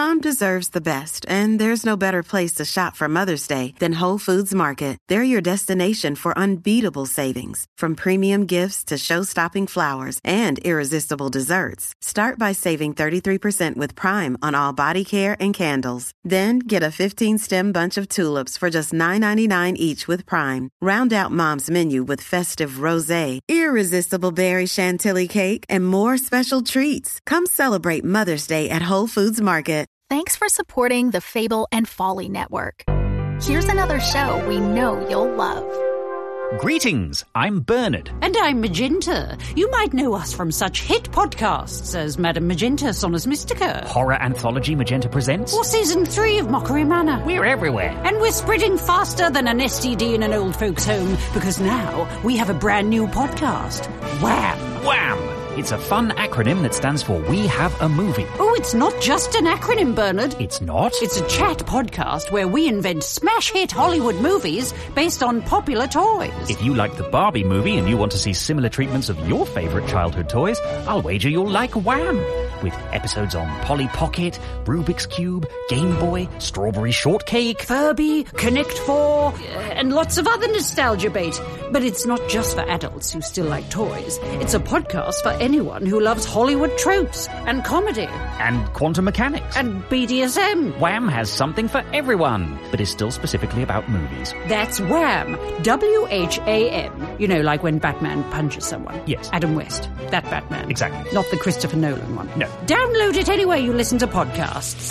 Mom deserves the best, and there's no better place to shop for Mother's Day than Whole Foods Market. They're your destination for unbeatable savings, from premium gifts to show-stopping flowers and irresistible desserts. Start by saving 33% with Prime on all body care and candles. Then get a 15-stem bunch of tulips for just $9.99 each with Prime. Round out Mom's menu with festive rosé, irresistible berry chantilly cake, and more special treats. Come celebrate Mother's Day at Whole Foods Market. Thanks for supporting the Fable and Folly Network. Here's another show we know you'll love. Greetings, I'm Bernard. And I'm Magenta. You might know us from such hit podcasts as Madame Magenta, Sonus Mystica. Horror anthology Magenta Presents. Or Season 3 of Mockery Manor. We're everywhere. And we're spreading faster than an STD in an old folks' home, because now we have a brand new podcast. Wham! Wham! It's a fun acronym that stands for We Have a Movie. Oh, it's not just an acronym, Bernard. It's not? It's a chat podcast where we invent smash-hit Hollywood movies based on popular toys. If you like the Barbie movie and you want to see similar treatments of your favourite childhood toys, I'll wager you'll like Wham! With episodes on Polly Pocket, Rubik's Cube, Game Boy, Strawberry Shortcake, Furby, Connect 4, and lots of other nostalgia bait. But it's not just for adults who still like toys. It's a podcast for anyone who loves Hollywood tropes and comedy. And quantum mechanics. And BDSM. Wham has something for everyone, but is still specifically about movies. That's Wham! W-H-A-M. You know, like when Batman punches someone. Yes. Adam West. That Batman. Exactly. Not the Christopher Nolan one. No. Download it anywhere you listen to podcasts.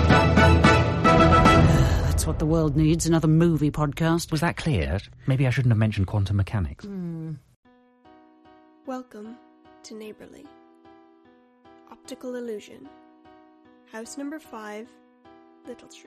That's what the world needs, another movie podcast. Was that clear? Maybe I shouldn't have mentioned quantum mechanics. Welcome to Neighborly. Optical Illusion. House number 5, Little Street.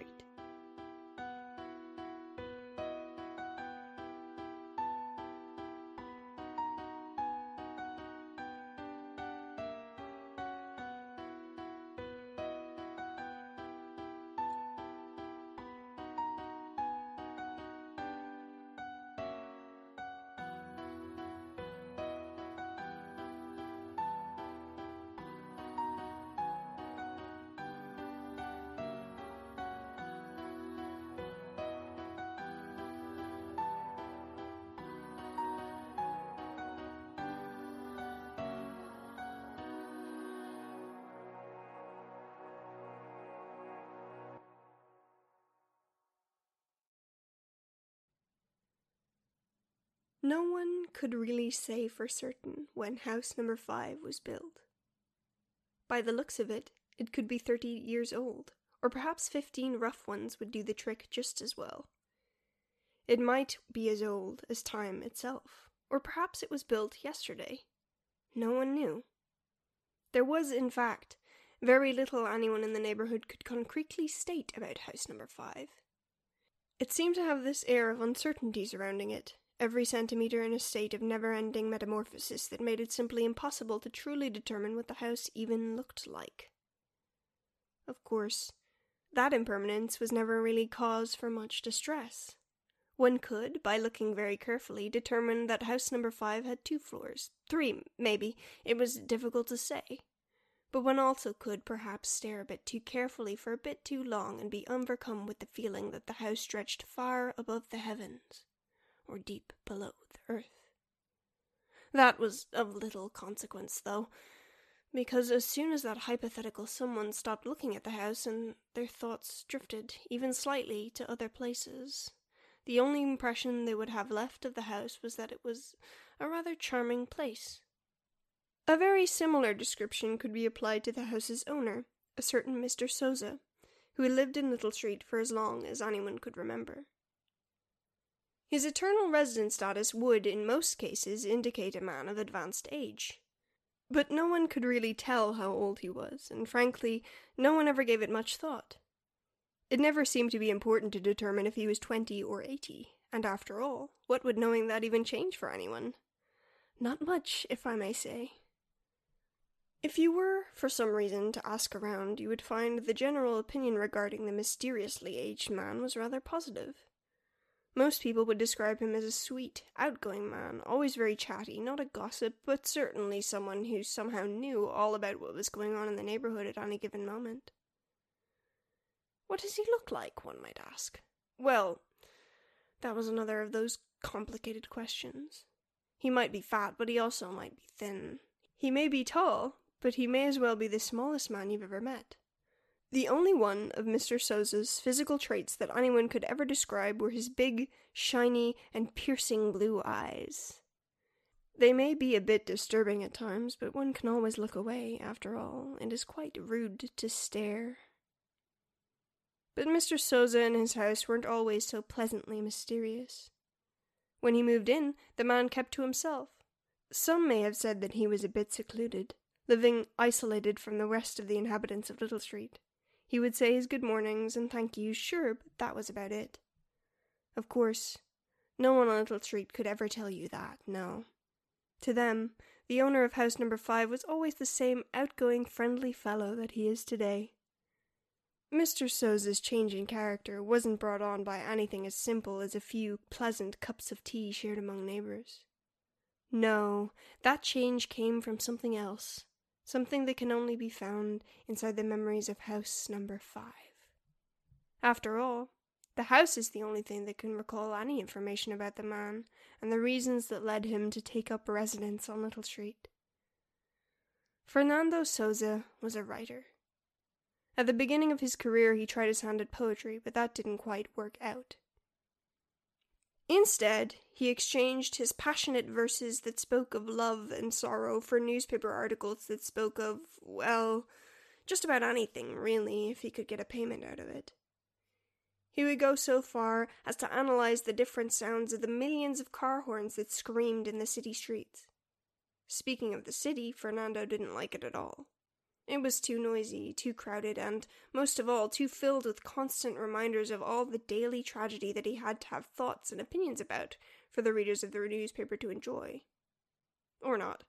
No one could really say for certain when house number 5 was built. By the looks of it, it could be 30 years old, or perhaps 15 rough ones would do the trick just as well. It might be as old as time itself, or perhaps it was built yesterday. No one knew. There was, in fact, very little anyone in the neighborhood could concretely state about house number 5. It seemed to have this air of uncertainty surrounding it, every centimetre in a state of never-ending metamorphosis that made it simply impossible to truly determine what the house even looked like. Of course, that impermanence was never really cause for much distress. One could, by looking very carefully, determine that house number 5 had 2 floors, 3 maybe, it was difficult to say. But one also could perhaps stare a bit too carefully for a bit too long and be overcome with the feeling that the house stretched far above the heavens, or deep below the earth. That was of little consequence, though, because as soon as that hypothetical someone stopped looking at the house and their thoughts drifted, even slightly, to other places, the only impression they would have left of the house was that it was a rather charming place. A very similar description could be applied to the house's owner, a certain Mr. Souza, who had lived in Little Street for as long as anyone could remember. His eternal resident status would, in most cases, indicate a man of advanced age. But no one could really tell how old he was, and frankly, no one ever gave it much thought. It never seemed to be important to determine if he was 20 or 80, and after all, what would knowing that even change for anyone? Not much, if I may say. If you were, for some reason, to ask around, you would find the general opinion regarding the mysteriously aged man was rather positive. Most people would describe him as a sweet, outgoing man, always very chatty, not a gossip, but certainly someone who somehow knew all about what was going on in the neighborhood at any given moment. What does he look like, one might ask? Well, that was another of those complicated questions. He might be fat, but he also might be thin. He may be tall, but he may as well be the smallest man you've ever met. The only one of Mr. Souza's physical traits that anyone could ever describe were his big, shiny, and piercing blue eyes. They may be a bit disturbing at times, but one can always look away, after all. It is quite rude to stare. But Mr. Souza and his house weren't always so pleasantly mysterious. When he moved in, the man kept to himself. Some may have said that he was a bit secluded, living isolated from the rest of the inhabitants of Little Street. He would say his good mornings and thank yous, sure, but that was about it. Of course, no one on Little Street could ever tell you that, no. To them, the owner of house number 5 was always the same outgoing, friendly fellow that he is today. Mr. Souza's change in character wasn't brought on by anything as simple as a few pleasant cups of tea shared among neighbours. No, that change came from something else, something that can only be found inside the memories of house number 5. After all, the house is the only thing that can recall any information about the man and the reasons that led him to take up residence on Little Street. Fernando Souza was a writer. At the beginning of his career, he tried his hand at poetry, but that didn't quite work out. Instead, he exchanged his passionate verses that spoke of love and sorrow for newspaper articles that spoke of, well, just about anything, really, if he could get a payment out of it. He would go so far as to analyze the different sounds of the millions of car horns that screamed in the city streets. Speaking of the city, Fernando didn't like it at all. It was too noisy, too crowded, and, most of all, too filled with constant reminders of all the daily tragedy that he had to have thoughts and opinions about for the readers of the newspaper to enjoy. Or not.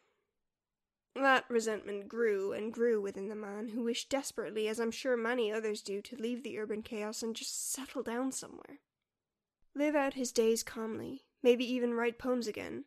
That resentment grew and grew within the man, who wished desperately, as I'm sure many others do, to leave the urban chaos and just settle down somewhere. Live out his days calmly, maybe even write poems again.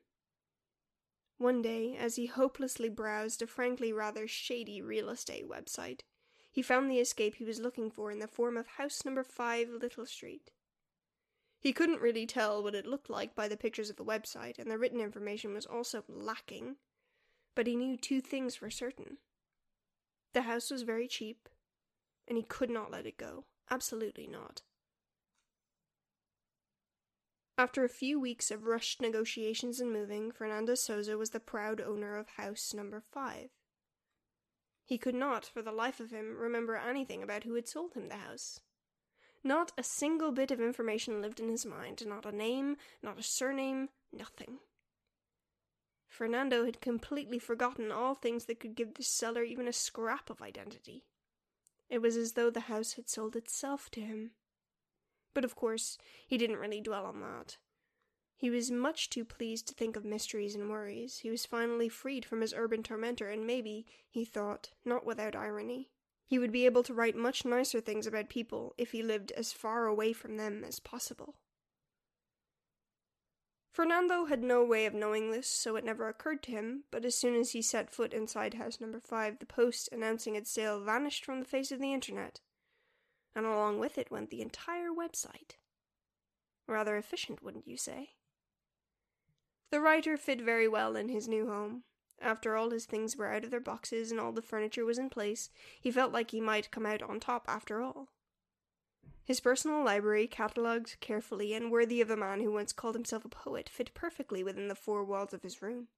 One day, as he hopelessly browsed a frankly rather shady real estate website, he found the escape he was looking for in the form of house number 5 Little Street. He couldn't really tell what it looked like by the pictures of the website, and the written information was also lacking, but he knew 2 things for certain. The house was very cheap, and he could not let it go. Absolutely not. After a few weeks of rushed negotiations and moving, Fernando Souza was the proud owner of house number 5. He could not, for the life of him, remember anything about who had sold him the house. Not a single bit of information lived in his mind, not a name, not a surname, nothing. Fernando had completely forgotten all things that could give the seller even a scrap of identity. It was as though the house had sold itself to him. But of course, he didn't really dwell on that. He was much too pleased to think of mysteries and worries. He was finally freed from his urban tormentor, and maybe, he thought, not without irony, he would be able to write much nicer things about people if he lived as far away from them as possible. Fernando had no way of knowing this, so it never occurred to him, but as soon as he set foot inside house number 5, the post announcing its sale vanished from the face of the internet. And along with it went the entire website. Rather efficient, wouldn't you say? The writer fit very well in his new home. After all his things were out of their boxes and all the furniture was in place, he felt like he might come out on top after all. His personal library, catalogued carefully and worthy of a man who once called himself a poet, fit perfectly within the 4 walls of his room.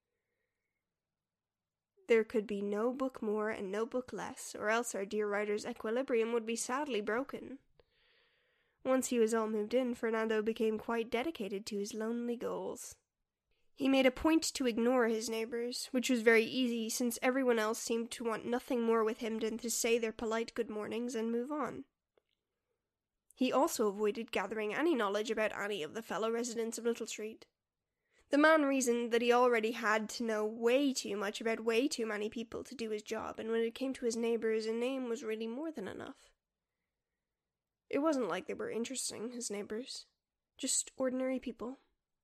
There could be no book more and no book less, or else our dear writer's equilibrium would be sadly broken. Once he was all moved in, Fernando became quite dedicated to his lonely goals. He made a point to ignore his neighbours, which was very easy since everyone else seemed to want nothing more with him than to say their polite good mornings and move on. He also avoided gathering any knowledge about any of the fellow residents of Little Street. The man reasoned that he already had to know way too much about way too many people to do his job, and when it came to his neighbours, a name was really more than enough. It wasn't like they were interesting, his neighbours. Just ordinary people.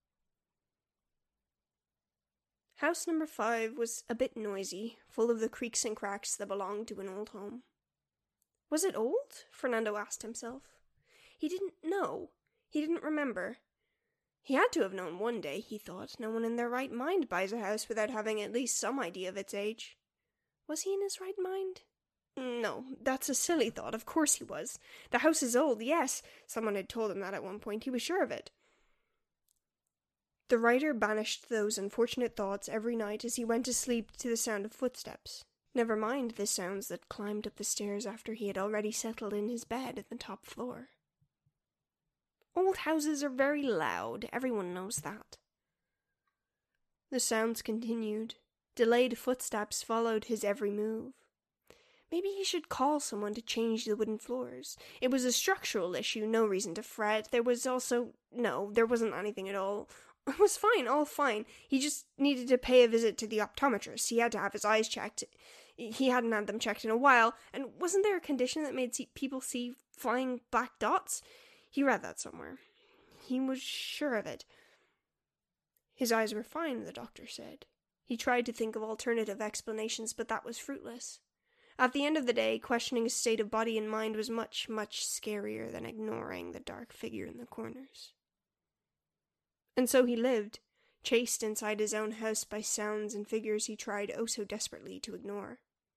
House number 5 was a bit noisy, full of the creaks and cracks that belonged to an old home. Was it old? Fernando asked himself. He didn't know. He didn't remember. He had to have known one day, he thought. No one in their right mind buys a house without having at least some idea of its age. Was he in his right mind? No, that's a silly thought. Of course he was. The house is old, yes. Someone had told him that at one point. He was sure of it. The writer banished those unfortunate thoughts every night as he went to sleep to the sound of footsteps. Never mind the sounds that climbed up the stairs after he had already settled in his bed at the top floor. Old houses are very loud. Everyone knows that. The sounds continued. Delayed footsteps followed his every move. Maybe he should call someone to change the wooden floors. It was a structural issue, no reason to fret. There wasn't anything at all. It was fine, all fine. He just needed to pay a visit to the optometrist. He had to have his eyes checked. He hadn't had them checked in a while, and wasn't there a condition that made people see flying black dots? He read that somewhere. He was sure of it. His eyes were fine, the doctor said. He tried to think of alternative explanations, but that was fruitless. At the end of the day, questioning his state of body and mind was much, much scarier than ignoring the dark figure in the corners. And so he lived, chased inside his own house by sounds and figures he tried oh so desperately to ignore.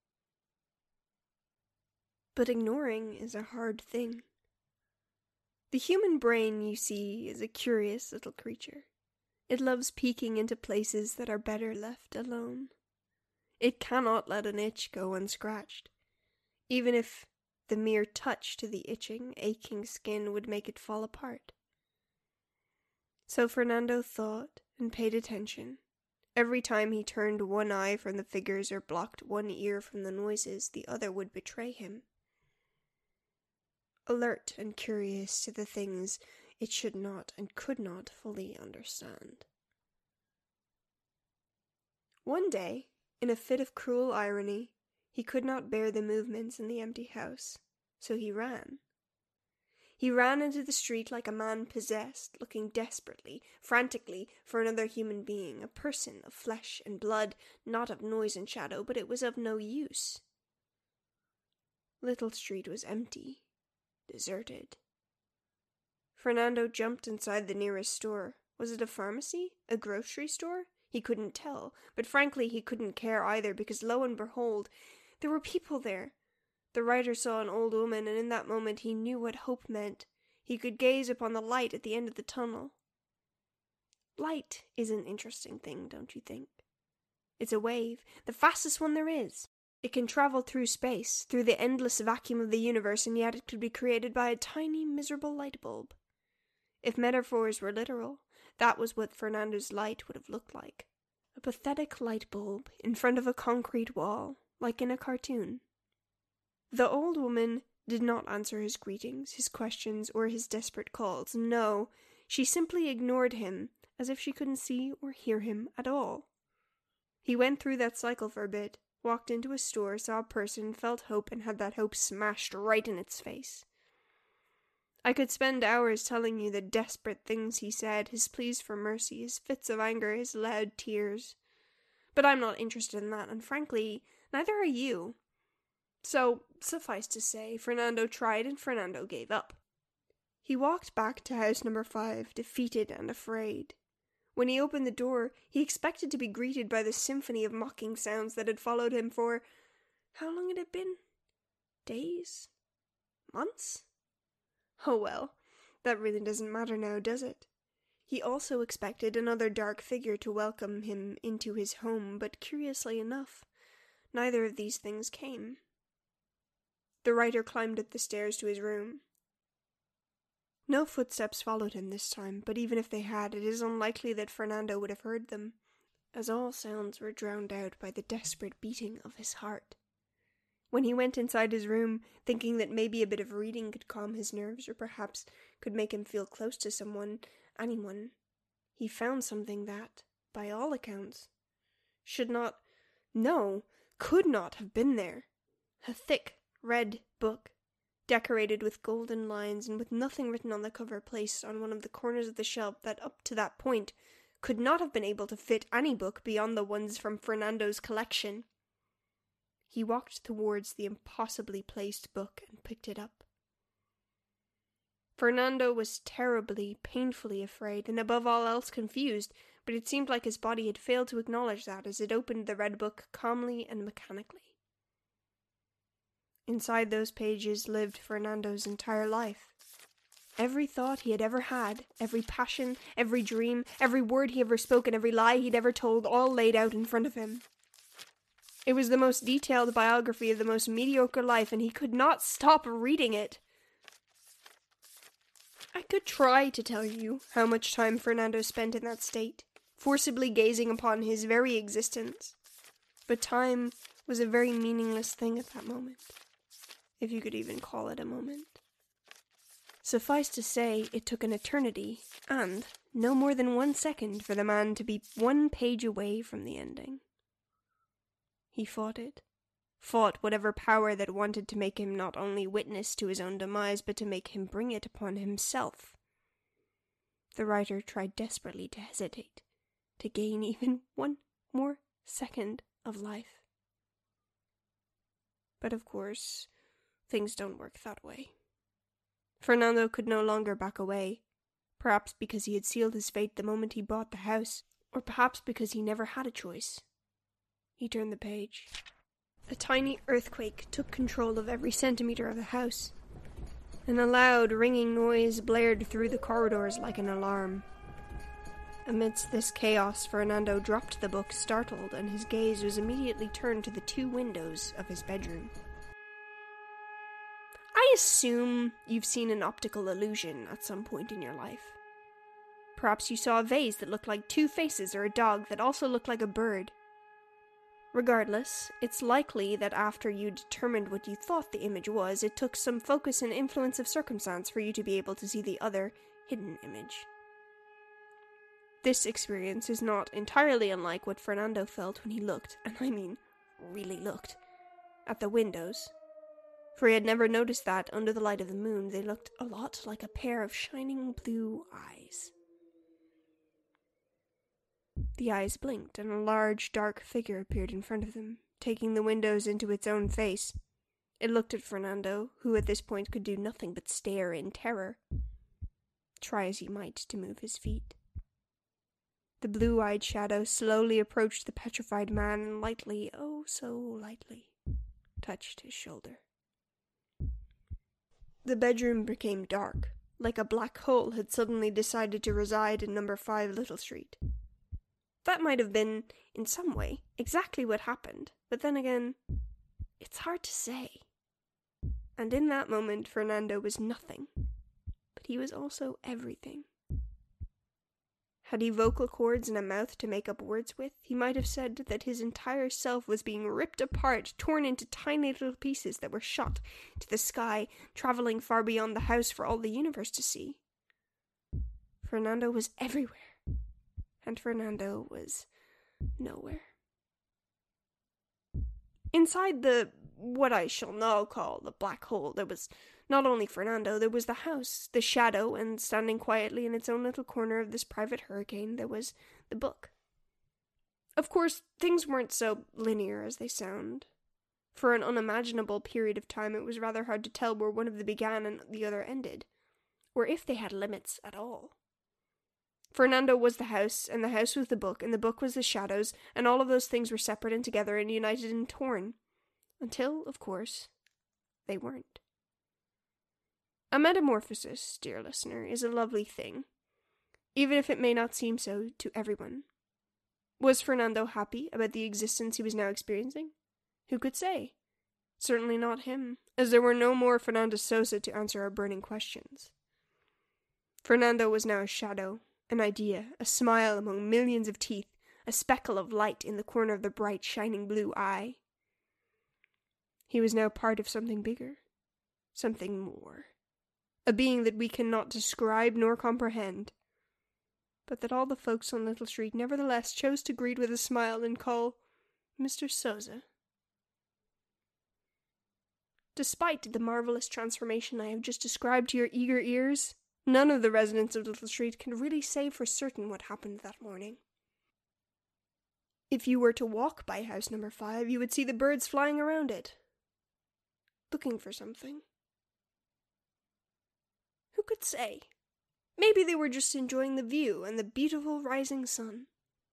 But ignoring is a hard thing. The human brain, you see, is a curious little creature. It loves peeking into places that are better left alone. It cannot let an itch go unscratched, even if the mere touch to the itching, aching skin would make it fall apart. So Fernando thought and paid attention. Every time he turned one eye from the figures or blocked one ear from the noises, the other would betray him. Alert and curious to the things it should not and could not fully understand. One day, in a fit of cruel irony, he could not bear the movements in the empty house, so he ran. He ran into the street like a man possessed, looking desperately, frantically for another human being, a person of flesh and blood, not of noise and shadow, but it was of no use. Little Street was empty, deserted. Fernando jumped inside the nearest store. Was it a pharmacy? A grocery store? He couldn't tell, but frankly he couldn't care either, because lo and behold, there were people there. The writer saw an old woman, and in that moment he knew what hope meant. He could gaze upon the light at the end of the tunnel. Light is an interesting thing, don't you think? It's a wave, the fastest one there is. It can travel through space, through the endless vacuum of the universe, and yet it could be created by a tiny, miserable light bulb. If metaphors were literal, that was what Fernando's light would have looked like. A pathetic light bulb in front of a concrete wall, like in a cartoon. The old woman did not answer his greetings, his questions, or his desperate calls. No, she simply ignored him, as if she couldn't see or hear him at all. He went through that cycle for a bit, walked into a store, saw a person, felt hope, and had that hope smashed right in its face. I could spend hours telling you the desperate things he said, his pleas for mercy, his fits of anger, his loud tears. But I'm not interested in that, and frankly, neither are you. So, suffice to say, Fernando tried and Fernando gave up. He walked back to house number 5, defeated and afraid. When he opened the door, he expected to be greeted by the symphony of mocking sounds that had followed him for... how long had it been? Days? Months? Oh well, that really doesn't matter now, does it? He also expected another dark figure to welcome him into his home, but curiously enough, neither of these things came. The writer climbed up the stairs to his room. No footsteps followed him this time, but even if they had, it is unlikely that Fernando would have heard them, as all sounds were drowned out by the desperate beating of his heart. When he went inside his room, thinking that maybe a bit of reading could calm his nerves, or perhaps could make him feel close to someone, anyone, he found something that, by all accounts, could not have been there. A thick, red book, decorated with golden lines and with nothing written on the cover, placed on one of the corners of the shelf that up to that point could not have been able to fit any book beyond the ones from Fernando's collection. He walked towards the impossibly placed book and picked it up. Fernando was terribly, painfully afraid, and above all else confused, but it seemed like his body had failed to acknowledge that as it opened the red book calmly and mechanically. Inside those pages lived Fernando's entire life. Every thought he had ever had, every passion, every dream, every word he ever spoken, every lie he'd ever told, all laid out in front of him. It was the most detailed biography of the most mediocre life, and he could not stop reading it. I could try to tell you how much time Fernando spent in that state, forcibly gazing upon his very existence, but time was a very meaningless thing at that moment, if you could even call it a moment. Suffice to say, it took an eternity, and no more than 1 second for the man to be 1 page away from the ending. He fought it. Fought whatever power that wanted to make him not only witness to his own demise, but to make him bring it upon himself. The writer tried desperately to hesitate, to gain even 1 more second of life. But of course, things don't work that way. Fernando could no longer back away, perhaps because he had sealed his fate the moment he bought the house, or perhaps because he never had a choice. He turned the page. A tiny earthquake took control of every centimeter of the house, and a loud, ringing noise blared through the corridors like an alarm. Amidst this chaos, Fernando dropped the book, startled, and his gaze was immediately turned to the 2 windows of his bedroom. I assume you've seen an optical illusion at some point in your life. Perhaps you saw a vase that looked like 2 faces, or a dog that also looked like a bird. Regardless, it's likely that after you determined what you thought the image was, it took some focus and influence of circumstance for you to be able to see the other, hidden image. This experience is not entirely unlike what Fernando felt when he looked, and I mean really looked, at the windows. For he had never noticed that, under the light of the moon, they looked a lot like a pair of shining blue eyes. The eyes blinked, and a large, dark figure appeared in front of them, taking the windows into its own face. It looked at Fernando, who at this point could do nothing but stare in terror, try as he might to move his feet. The blue-eyed shadow slowly approached the petrified man and lightly, oh so lightly, touched his shoulder. The bedroom became dark, like a black hole had suddenly decided to reside in number 5 Little Street. That might have been, in some way, exactly what happened, but then again, it's hard to say. And in that moment, Fernando was nothing, but he was also everything. Had he vocal cords and a mouth to make up words with, he might have said that his entire self was being ripped apart, torn into tiny little pieces that were shot to the sky, traveling far beyond the house for all the universe to see. Fernando was everywhere. And Fernando was nowhere. Inside what I shall now call the black hole, there was not only Fernando, there was the house, the shadow, and standing quietly in its own little corner of this private hurricane, there was the book. Of course, things weren't so linear as they sound. For an unimaginable period of time, it was rather hard to tell where one of them began and the other ended, or if they had limits at all. Fernando was the house, and the house was the book, and the book was the shadows, and all of those things were separate and together and united and torn. Until, of course, they weren't. A metamorphosis, dear listener, is a lovely thing, even if it may not seem so to everyone. Was Fernando happy about the existence he was now experiencing? Who could say? Certainly not him, as there were no more Fernando Sousa to answer our burning questions. Fernando was now a shadow, an idea, a smile among millions of teeth, a speckle of light in the corner of the bright, shining blue eye. He was now part of something bigger, something more, a being that we cannot describe nor comprehend, but that all the folks on Little Street nevertheless chose to greet with a smile and call Mr. Sousa. Despite the marvelous transformation I have just described to your eager ears, none of the residents of Little Street can really say for certain what happened that morning. If you were to walk by house number 5, you would see the birds flying around it, looking for something. Who could say? Maybe they were just enjoying the view and the beautiful rising sun.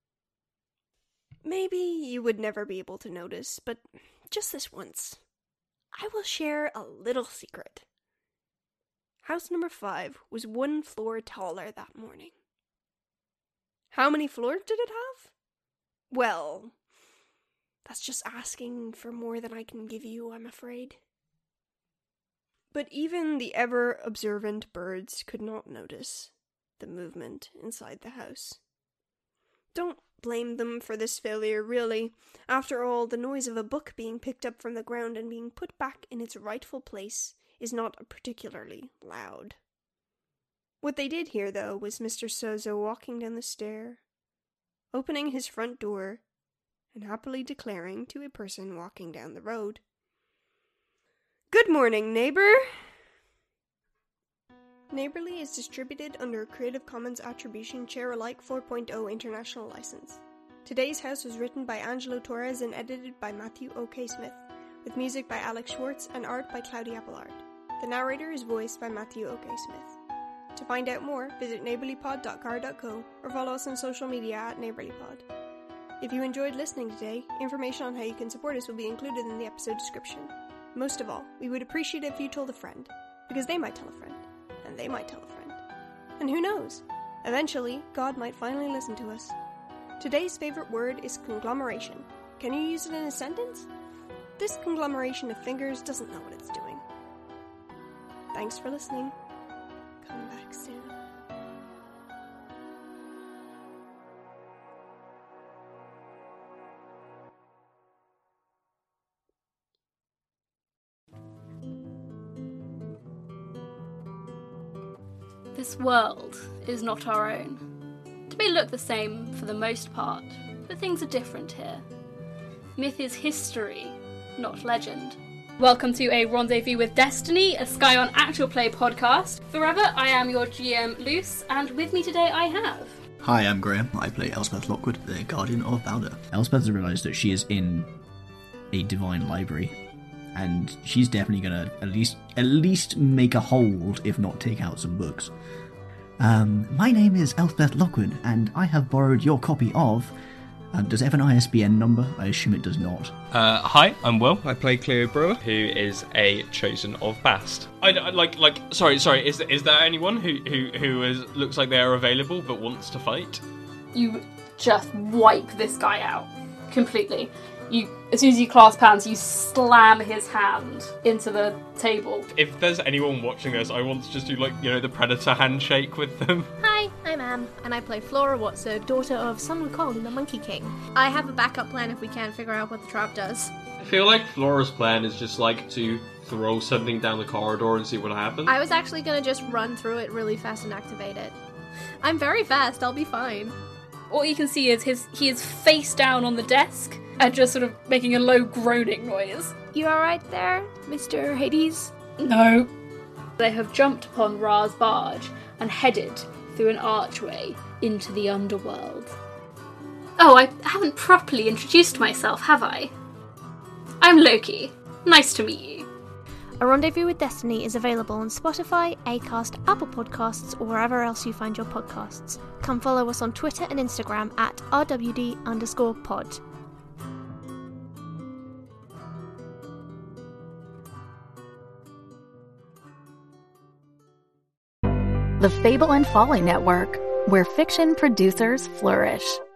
Maybe you would never be able to notice, but just this once, I will share a little secret. House number 5 was 1 floor taller that morning. How many floors did it have? Well, that's just asking for more than I can give you, I'm afraid. But even the ever-observant birds could not notice the movement inside the house. Don't blame them for this failure, really. After all, the noise of a book being picked up from the ground and being put back in its rightful place is not particularly loud. What they did hear, though, was Mr. Sozo walking down the stair, opening his front door, and happily declaring to a person walking down the road, "Good morning, neighbor!" Neighborly is distributed under a Creative Commons Attribution Share-alike 4.0 international license. Today's house was written by Angelo Torres and edited by Matthew O.K. Smith, with music by Alex Schwartz and art by Cloudy Appelard. The narrator is voiced by Matthew O.K. Smith. To find out more, visit neighborlypod.car.co or follow us on social media at neighborlypod. If you enjoyed listening today, information on how you can support us will be included in the episode description. Most of all, we would appreciate it if you told a friend, because they might tell a friend, and they might tell a friend. And who knows? Eventually, God might finally listen to us. Today's favorite word is conglomeration. Can you use it in a sentence? This conglomeration of fingers doesn't know what it's doing. Thanks for listening. Come back soon. This world is not our own. It may look the same for the most part, but things are different here. Myth is history, not legend. Welcome to a Rendezvous with Destiny, a Scion actual play podcast. Forever, I am your GM, Luce, and with me today I have... Hi, I'm Graham. I play Elspeth Lockwood, the Guardian of Baldur. Elspeth has realised that she is in a divine library, and she's definitely going to at least make a hold, if not take out some books. My name is Elspeth Lockwood, and I have borrowed your copy of... does it have an ISBN number? I assume it does not. Hi, I'm Will. I play Cleo Brewer, who is a chosen of Bast. Sorry. Is there anyone who looks like they are available but wants to fight? You just wipe this guy out completely. As soon as you clasp hands, you slam his hand into the table. If there's anyone watching us, I want to just do the Predator handshake with them. Hi, I'm Anne, and I play Flora Watso, daughter of Sun Wukong, the Monkey King. I have a backup plan if we can't figure out what the trap does. I feel like Flora's plan is just to throw something down the corridor and see what happens. I was actually going to just run through it really fast and activate it. I'm very fast, I'll be fine. All you can see is he is face down on the desk and just sort of making a low groaning noise. You alright there, Mr. Hades? No. They have jumped upon Ra's barge and headed through an archway into the underworld. Oh, I haven't properly introduced myself, have I? I'm Loki. Nice to meet you. A Rendezvous with Destiny is available on Spotify, Acast, Apple Podcasts, or wherever else you find your podcasts. Come follow us on Twitter and Instagram at RWD_pod. The Fable and Folly Network, where fiction producers flourish.